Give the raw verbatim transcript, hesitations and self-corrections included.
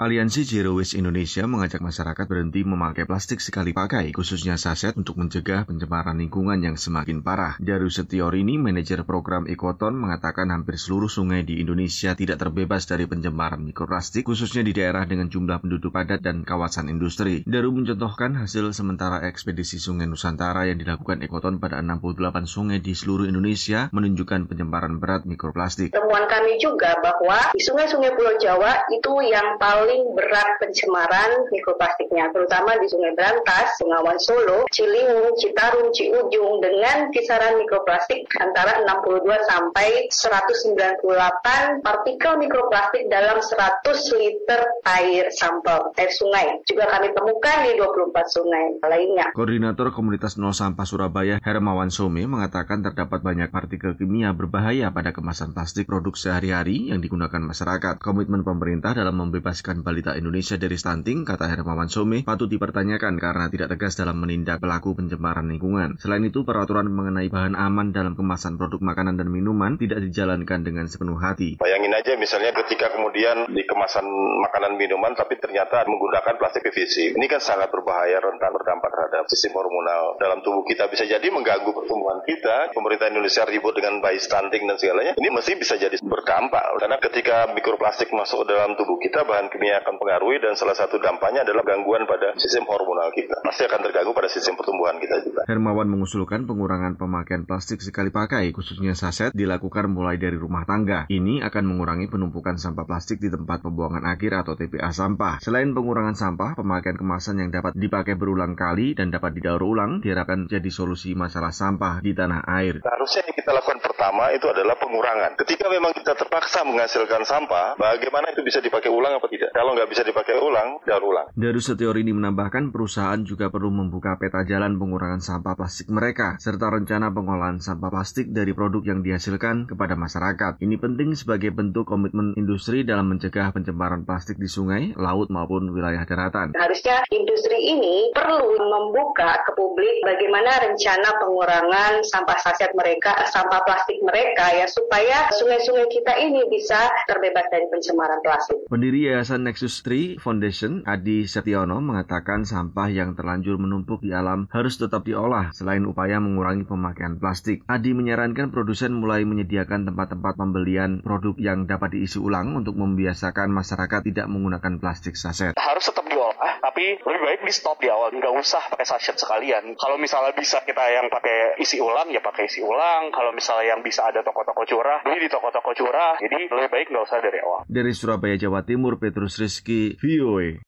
Aliansi Zero Waste Indonesia mengajak masyarakat berhenti memakai plastik sekali pakai, khususnya saset untuk mencegah pencemaran lingkungan yang semakin parah. Daru Setiorini, manajer program Ekoton, mengatakan hampir seluruh sungai di Indonesia tidak terbebas dari pencemaran mikroplastik, khususnya di daerah dengan jumlah penduduk padat dan kawasan industri. Daru mencontohkan hasil sementara ekspedisi Sungai Nusantara yang dilakukan Ekoton pada enam puluh delapan sungai di seluruh Indonesia menunjukkan pencemaran berat mikroplastik. Temuan kami juga bahwa di sungai-sungai Pulau Jawa itu yang paling paling berat pencemaran mikroplastiknya, terutama di Sungai Brantas, Bengawan Solo, Ciliwung, Citarum, Ciujung dengan kisaran mikroplastik antara enam puluh dua sampai seratus sembilan puluh delapan partikel mikroplastik dalam seratus liter air sampel air sungai. Juga kami temukan di dua puluh empat sungai lainnya. Koordinator Komunitas Nol Sampah Surabaya, Hermawan Some, mengatakan terdapat banyak partikel kimia berbahaya pada kemasan plastik produk sehari-hari yang digunakan masyarakat. Komitmen pemerintah dalam membebaskan balita Indonesia dari stunting, kata Hermawan Some, patut dipertanyakan karena tidak tegas dalam menindak pelaku pencemaran lingkungan. Selain itu, peraturan mengenai bahan aman dalam kemasan produk makanan dan minuman tidak dijalankan dengan sepenuh hati. Bayangin aja misalnya ketika kemudian di kemasan makanan minuman tapi ternyata menggunakan plastik P V C. Ini kan sangat berbahaya, rentan berdampak terhadap sistem hormonal dalam tubuh kita, bisa jadi mengganggu pertumbuhan kita. Pemerintah Indonesia ribut dengan bayi stunting dan segalanya. Ini mesti bisa jadi berdampak karena ketika mikroplastik masuk ke dalam tubuh kita, bahan kimia akan pengaruhi dan salah satu dampaknya adalah gangguan pada sistem hormonal kita. Pasti akan terganggu pada sistem pertumbuhan kita juga. Hermawan mengusulkan pengurangan pemakaian plastik sekali pakai, khususnya saset, dilakukan mulai dari rumah tangga. Ini akan mengurangi penumpukan sampah plastik di tempat pembuangan akhir atau T P A sampah. Selain pengurangan sampah, pemakaian kemasan yang dapat dipakai berulang kali dan dapat didaur ulang diharapkan jadi solusi masalah sampah di tanah air. Harusnya yang kita lakukan pertama itu adalah pengurangan. Ketika memang kita terpaksa menghasilkan sampah, bagaimana itu bisa dipakai ulang apa tidak? Kalau nggak bisa dipakai ulang, daur ulang. Daru Setiorini menambahkan perusahaan juga perlu membuka peta jalan pengurangan sampah plastik mereka, serta rencana pengolahan sampah plastik dari produk yang dihasilkan kepada masyarakat. Ini penting sebagai bentuk komitmen industri dalam mencegah pencemaran plastik di sungai, laut maupun wilayah daratan. Harusnya industri ini perlu membuka ke publik bagaimana rencana pengurangan sampah saset mereka, sampah plastik mereka ya, supaya sungai-sungai kita ini bisa terbebas dari pencemaran plastik. Pendiri Yayasan Nexus tiga Foundation, Adi Setiono, mengatakan sampah yang terlanjur menumpuk di alam harus tetap diolah selain upaya mengurangi pemakaian plastik. Adi menyarankan produsen mulai menyediakan tempat-tempat pembelian produk yang dapat diisi ulang untuk membiasakan masyarakat tidak menggunakan plastik saset. Harus tetap diolah, tapi lebih baik di stop di awal, nggak usah pakai saset sekalian. Kalau misalnya bisa kita yang pakai isi ulang, ya pakai isi ulang. Kalau misalnya yang bisa ada toko-toko curah, beli di toko-toko curah. Jadi lebih baik nggak usah dari awal. Dari Surabaya, Jawa Timur, Petrus Rizky, V O A.